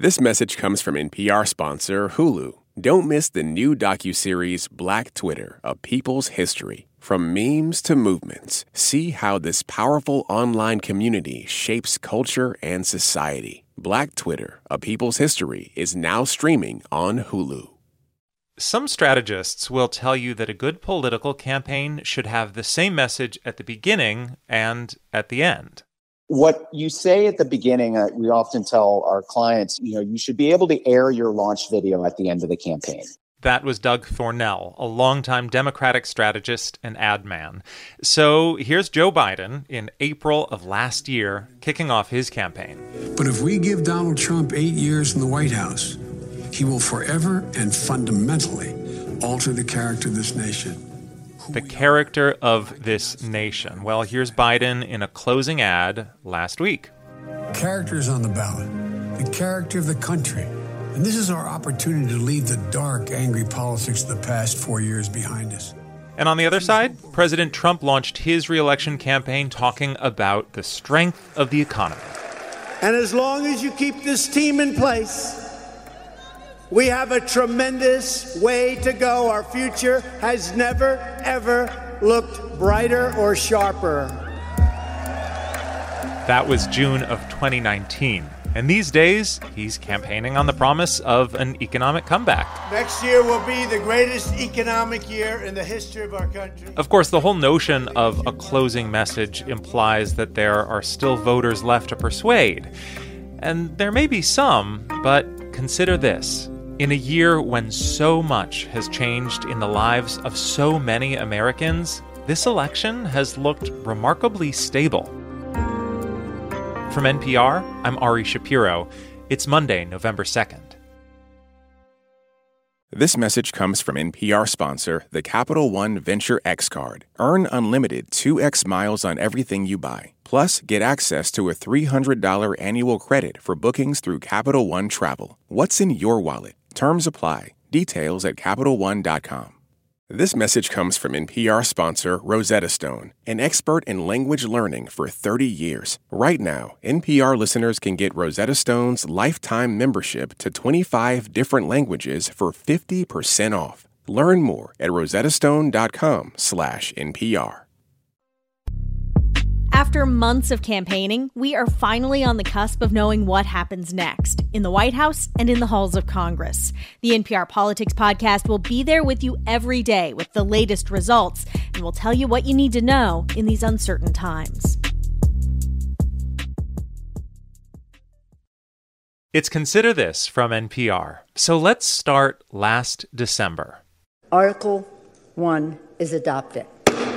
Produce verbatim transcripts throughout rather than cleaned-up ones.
This message comes from N P R sponsor Hulu. Don't miss the new docuseries Black Twitter, A People's History. From memes to movements, see how this powerful online community shapes culture and society. Black Twitter, A People's History is now streaming on Hulu. Some strategists will tell you that a good political campaign should have the same message at the beginning and at the end. What you say at the beginning, uh, we often tell our clients, you know, you should be able to air your launch video at the end of the campaign. That was Doug Thornell, a longtime Democratic strategist and ad man. So here's Joe Biden in April of last year, kicking off his campaign. But if we give Donald Trump eight years in the White House, he will forever and fundamentally alter the character of this nation. The character of this nation. Well, here's Biden in a closing ad last week. Character is on the ballot. The character of the country. And this is our opportunity to leave the dark, angry politics of the past four years behind us. And on the other side, President Trump launched his re-election campaign talking about the strength of the economy. And as long as you keep this team in place, we have a tremendous way to go. Our future has never, ever looked brighter or sharper. That was June of twenty nineteen. And these days, he's campaigning on the promise of an economic comeback. Next year will be the greatest economic year in the history of our country. Of course, the whole notion of a closing message implies that there are still voters left to persuade. And there may be some, but consider this. In a year when so much has changed in the lives of so many Americans, this election has looked remarkably stable. From N P R, I'm Ari Shapiro. It's Monday, November second. This message comes from N P R sponsor, the Capital One Venture X Card. Earn unlimited two x miles on everything you buy. Plus, get access to a three hundred dollars annual credit for bookings through Capital One Travel. What's in your wallet? Terms apply. Details at Capital One dot com. This message comes from N P R sponsor Rosetta Stone, an expert in language learning for thirty years. Right now, N P R listeners can get Rosetta Stone's lifetime membership to twenty-five different languages for fifty percent off. Learn more at rosettastone.com slash NPR. After months of campaigning, we are finally on the cusp of knowing what happens next in the White House and in the halls of Congress. The N P R Politics Podcast will be there with you every day with the latest results, and we'll tell you what you need to know in these uncertain times. It's Consider This from N P R. So let's start last December. Article one is adopted.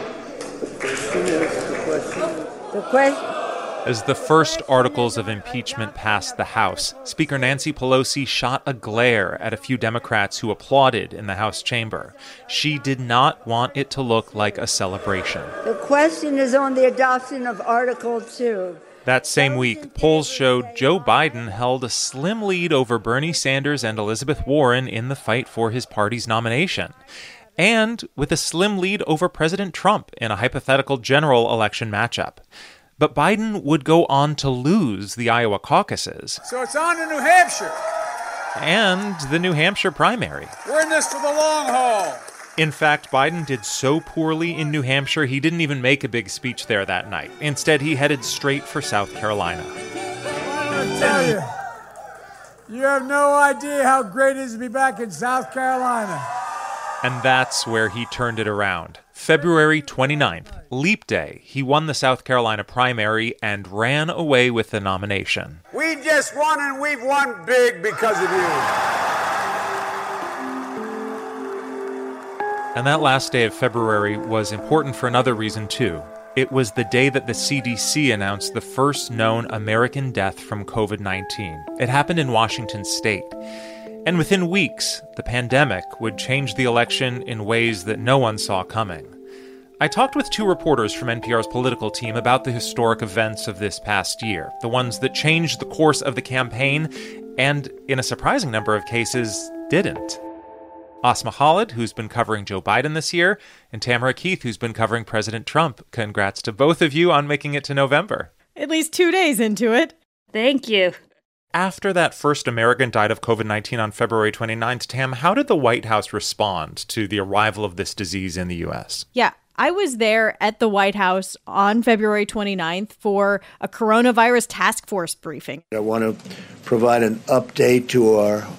The question. As the first articles of impeachment passed the House, Speaker Nancy Pelosi shot a glare at a few Democrats who applauded in the House chamber. She did not want it to look like a celebration. The question is on the adoption of Article two. That same week, polls showed Joe Biden held a slim lead over Bernie Sanders and Elizabeth Warren in the fight for his party's nomination, and with a slim lead over President Trump in a hypothetical general election matchup. But Biden would go on to lose the Iowa caucuses. So it's on to New Hampshire. And the New Hampshire primary. We're in this for the long haul. In fact, Biden did so poorly in New Hampshire, he didn't even make a big speech there that night. Instead, he headed straight for South Carolina. I want to tell you, you have no idea how great it is to be back in South Carolina. And that's where he turned it around. February twenty-ninth, Leap Day, he won the South Carolina primary and ran away with the nomination. We just won, and we've won big because of you. And that last day of February was important for another reason, too. It was the day that the C D C announced the first known American death from covid nineteen. It happened in Washington state. And within weeks, the pandemic would change the election in ways that no one saw coming. I talked with two reporters from N P R's political team about the historic events of this past year, the ones that changed the course of the campaign and, in a surprising number of cases, didn't. Asma Khalid, who's been covering Joe Biden this year, and Tamara Keith, who's been covering President Trump. Congrats to both of you on making it to November. At least two days into it. Thank you. After that first American died of covid nineteen on February twenty-ninth, Tam, how did the White House respond to the arrival of this disease in the U S? Yeah, I was there at the White House on February twenty-ninth for a coronavirus task force briefing. I want to provide an update to our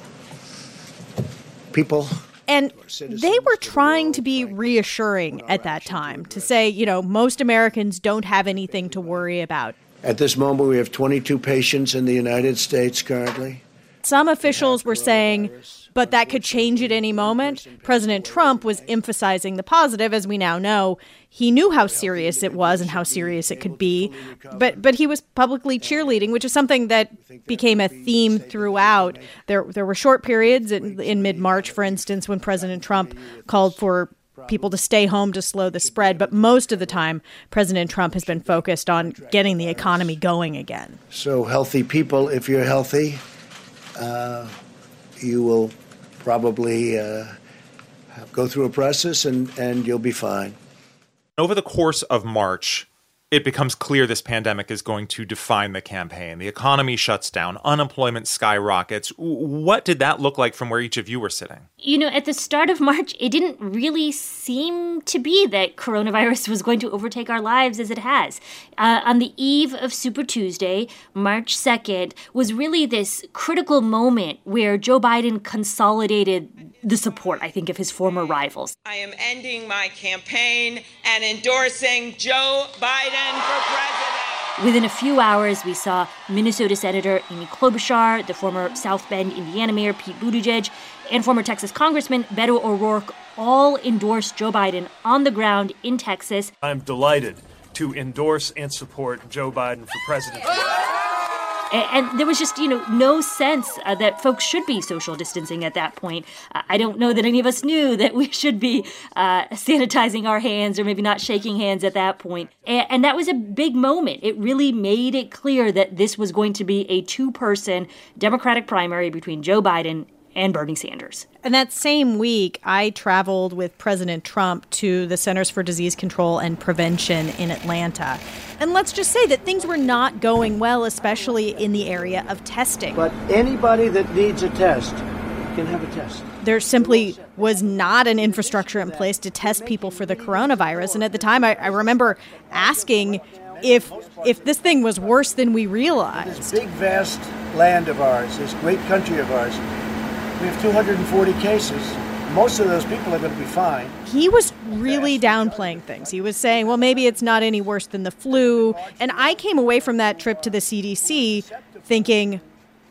people. And they were trying to be reassuring at that time, to say, you know, most Americans don't have anything to worry about. At this moment, we have twenty-two patients in the United States currently. Some officials were saying, but that could change at any moment. President Trump was emphasizing the positive, as we now know. He knew how serious it was and how serious it could be, but but he was publicly cheerleading, which is something that became a theme throughout. There there were short periods in, in mid-March, for instance, when President Trump called for people to stay home to slow the spread. But most of the time, President Trump has been focused on getting the economy going again. So healthy people, if you're healthy, uh, you will probably uh, go through a process and, and you'll be fine. Over the course of March, it becomes clear this pandemic is going to define the campaign. The economy shuts down, unemployment skyrockets. What did that look like from where each of you were sitting? You know, at the start of March, it didn't really seem to be that coronavirus was going to overtake our lives as it has. Uh, on the eve of Super Tuesday, March second, was really this critical moment where Joe Biden consolidated the support, I think, of his former rivals. I am ending my campaign and endorsing Joe Biden for president. Within a few hours, we saw Minnesota Senator Amy Klobuchar, the former South Bend, Indiana Mayor Pete Buttigieg, and former Texas Congressman Beto O'Rourke all endorse Joe Biden on the ground in Texas. I'm delighted to endorse and support Joe Biden for president. And there was just, you know, no sense uh, that folks should be social distancing at that point. Uh, I don't know that any of us knew that we should be uh, sanitizing our hands or maybe not shaking hands at that point. And, and that was a big moment. It really made it clear that this was going to be a two-person Democratic primary between Joe Biden and Bernie Sanders. And that same week, I traveled with President Trump to the Centers for Disease Control and Prevention in Atlanta. And let's just say that things were not going well, especially in the area of testing. But anybody that needs a test can have a test. There simply was not an infrastructure in place to test people for the coronavirus. And at the time, I, I remember asking if if this thing was worse than we realized. This big, vast land of ours, this great country of ours, we have two hundred forty cases. Most of those people are going to be fine. He was really downplaying things. He was saying, well, maybe it's not any worse than the flu. And I came away from that trip to the C D C thinking,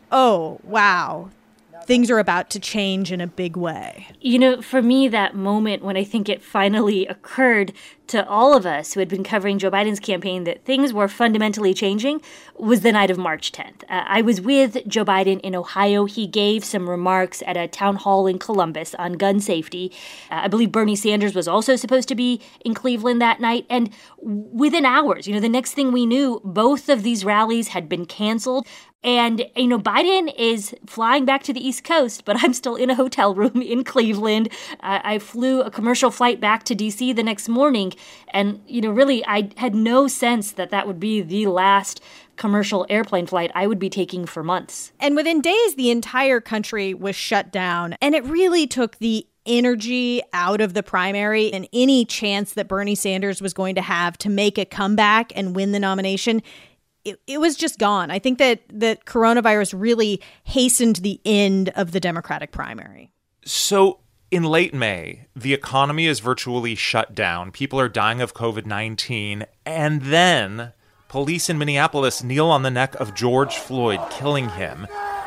oh, wow, things are about to change in a big way. You know, for me, that moment when I think it finally occurred to all of us who had been covering Joe Biden's campaign that things were fundamentally changing was the night of March tenth. Uh, I was with Joe Biden in Ohio. He gave some remarks at a town hall in Columbus on gun safety. Uh, I believe Bernie Sanders was also supposed to be in Cleveland that night. And within hours, you know, the next thing we knew, both of these rallies had been canceled. And, you know, Biden is flying back to the East Coast, but I'm still in a hotel room in Cleveland. Uh, I flew a commercial flight back to D C the next morning. And, you know, really, I had no sense that that would be the last commercial airplane flight I would be taking for months. And within days, the entire country was shut down. And it really took the energy out of the primary and any chance that Bernie Sanders was going to have to make a comeback and win the nomination. It, it was just gone. I think that, that coronavirus really hastened the end of the Democratic primary. So in late May, the economy is virtually shut down. People are dying of covid nineteen. And then police in Minneapolis kneel on the neck of George Floyd, killing him.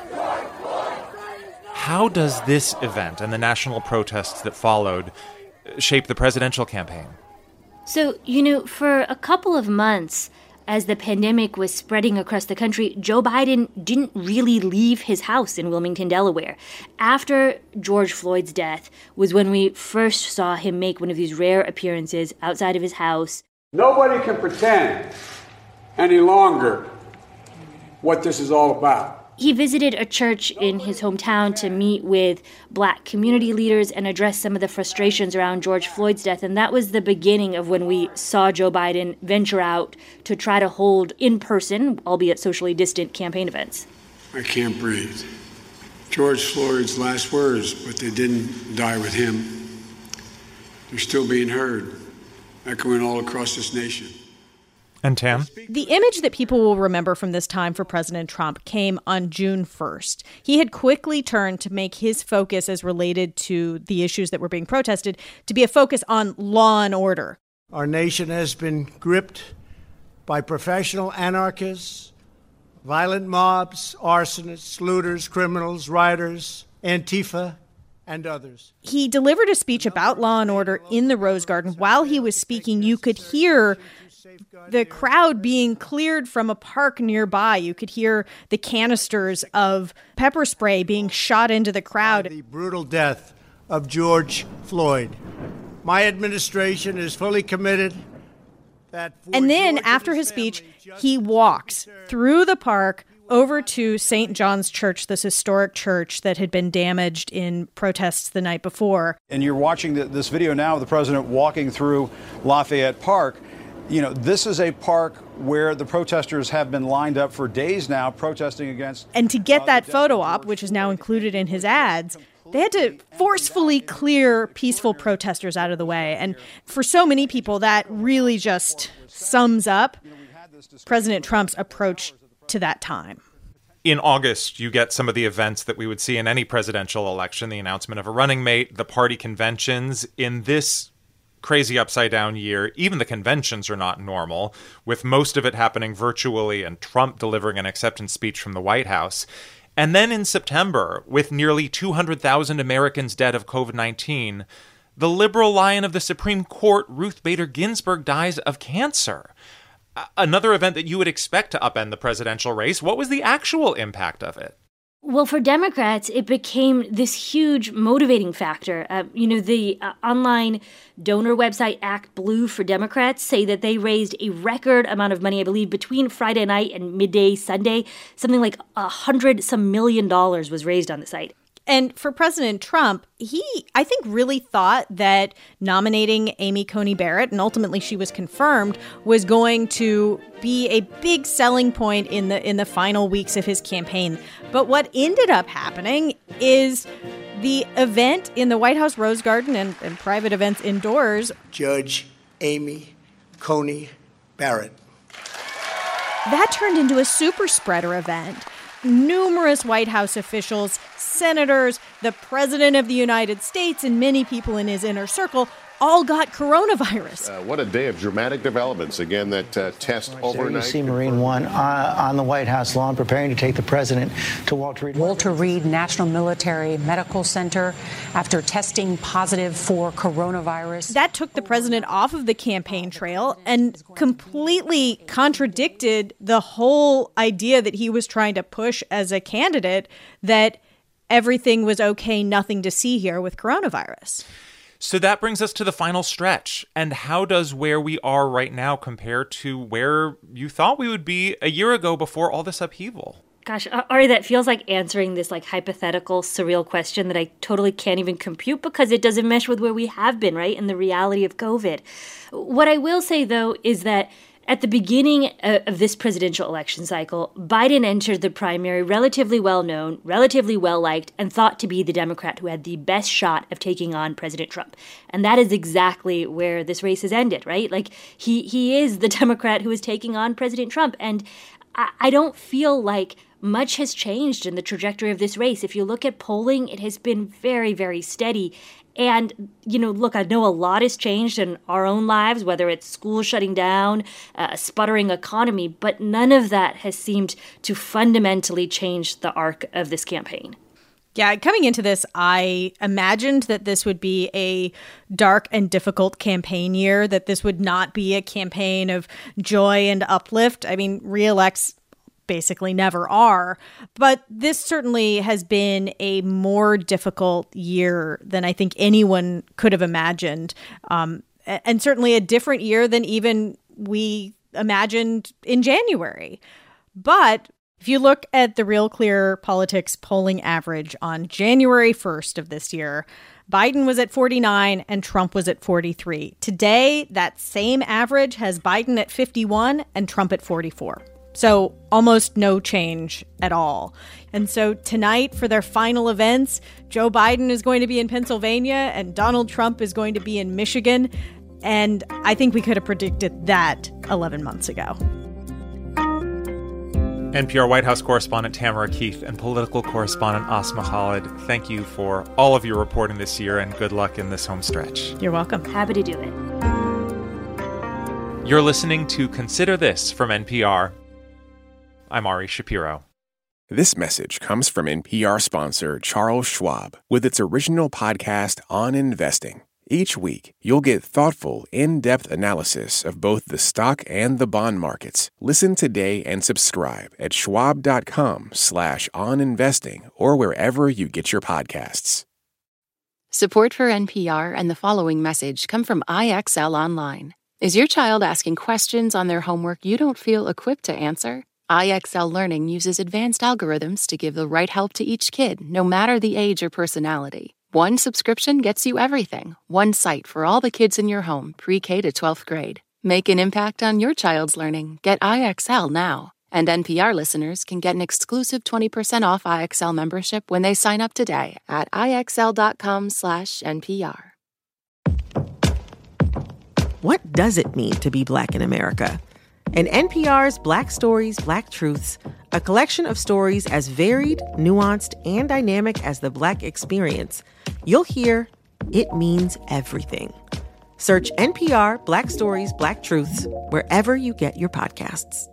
How does this event and the national protests that followed shape the presidential campaign? So, you know, for a couple of months, as the pandemic was spreading across the country, Joe Biden didn't really leave his house in Wilmington, Delaware. After George Floyd's death was when we first saw him make one of these rare appearances outside of his house. Nobody can pretend any longer what this is all about. He visited a church in his hometown to meet with Black community leaders and address some of the frustrations around George Floyd's death. And that was the beginning of when we saw Joe Biden venture out to try to hold in-person, albeit socially distant, campaign events. I can't breathe. George Floyd's last words, but they didn't die with him. They're still being heard, echoing all across this nation. And Tam? The image that people will remember from this time for President Trump came on June first. He had quickly turned to make his focus as related to the issues that were being protested to be a focus on law and order. Our nation has been gripped by professional anarchists, violent mobs, arsonists, looters, criminals, rioters, Antifa, and others. He delivered a speech about law and order in the Rose Garden. While he was speaking, you could hear the crowd being cleared from a park nearby. You could hear the canisters of pepper spray being shot into the crowd. The brutal death of George Floyd. My administration is fully committed that. And then after his speech, he walks through the park over to Saint John's Church, this historic church that had been damaged in protests the night before. And you're watching the, this video now of the president walking through Lafayette Park. You know, this is a park where the protesters have been lined up for days now protesting against. And to get uh, that photo op, which is now included in his ads, they had to forcefully clear peaceful protesters out of the way. And for so many people, that really just sums up President Trump's approach to that time. In August, you get some of the events that we would see in any presidential election, the announcement of a running mate, the party conventions. In this crazy upside-down year, even the conventions are not normal, with most of it happening virtually and Trump delivering an acceptance speech from the White House. And then in September, with nearly two hundred thousand Americans dead of covid nineteen, the liberal lion of the Supreme Court, Ruth Bader Ginsburg, dies of cancer. Another event that you would expect to upend the presidential race. What was the actual impact of it? Well, for Democrats, it became this huge motivating factor. Uh, you know, the uh, online donor website Act Blue for Democrats say that they raised a record amount of money, I believe, between Friday night and midday Sunday. Something like a hundred some million dollars was raised on the site. And for President Trump, he, I think, really thought that nominating Amy Coney Barrett, and ultimately she was confirmed, was going to be a big selling point in the in the final weeks of his campaign. But what ended up happening is the event in the White House Rose Garden and, and private events indoors. Judge Amy Coney Barrett. That turned into a super spreader event. Numerous White House officials, senators, the president of the United States, and many people in his inner circle all got coronavirus. Uh, what a day of dramatic developments. Again, that uh, test overnight. You see Marine One uh, on the White House lawn preparing to take the president to Walter Reed. Walter Reed National Military Medical Center after testing positive for coronavirus. That took the president off of the campaign trail and completely contradicted the whole idea that he was trying to push as a candidate, that everything was okay, nothing to see here with coronavirus. So that brings us to the final stretch. And how does where we are right now compare to where you thought we would be a year ago before all this upheaval? Gosh, Ari, that feels like answering this like hypothetical, surreal question that I totally can't even compute because it doesn't mesh with where we have been, right? And the reality of COVID. What I will say, though, is that at the beginning of this presidential election cycle, Biden entered the primary relatively well-known, relatively well-liked, and thought to be the Democrat who had the best shot of taking on President Trump. And that is exactly where this race has ended, right? Like, he, he is the Democrat who is taking on President Trump. And I, I don't feel like much has changed in the trajectory of this race. If you look at polling, it has been very, very steady. And, you know, look, I know a lot has changed in our own lives, whether it's schools shutting down, a sputtering economy, but none of that has seemed to fundamentally change the arc of this campaign. Yeah, coming into this, I imagined that this would be a dark and difficult campaign year, that this would not be a campaign of joy and uplift. I mean, re-elects basically never are. But this certainly has been a more difficult year than I think anyone could have imagined. Um, and certainly a different year than even we imagined in January. But if you look at the Real Clear Politics polling average on January first of this year, Biden was at forty-nine and Trump was at forty-three. Today, that same average has Biden at fifty-one and Trump at forty-four. So almost no change at all. And so tonight, for their final events, Joe Biden is going to be in Pennsylvania and Donald Trump is going to be in Michigan. And I think we could have predicted that eleven months ago. N P R White House correspondent Tamara Keith and political correspondent Asma Khalid, thank you for all of your reporting this year and good luck in this home stretch. You're welcome. Happy to do it. You're listening to Consider This from N P R. I'm Ari Shapiro. This message comes from N P R sponsor Charles Schwab with its original podcast on investing. Each week, you'll get thoughtful, in-depth analysis of both the stock and the bond markets. Listen today and subscribe at schwab.com slash on investing or wherever you get your podcasts. Support for N P R and the following message come from I X L Online. Is your child asking questions on their homework you don't feel equipped to answer? I X L Learning uses advanced algorithms to give the right help to each kid, no matter the age or personality. One subscription gets you everything. One site for all the kids in your home, pre-K to twelfth grade. Make an impact on your child's learning. Get I X L now. And N P R listeners can get an exclusive twenty percent off I X L membership when they sign up today at IXL.com slash NPR. What does it mean to be Black in America? In N P R's Black Stories, Black Truths, a collection of stories as varied, nuanced, and dynamic as the Black experience, you'll hear it means everything. Search N P R Black Stories, Black Truths wherever you get your podcasts.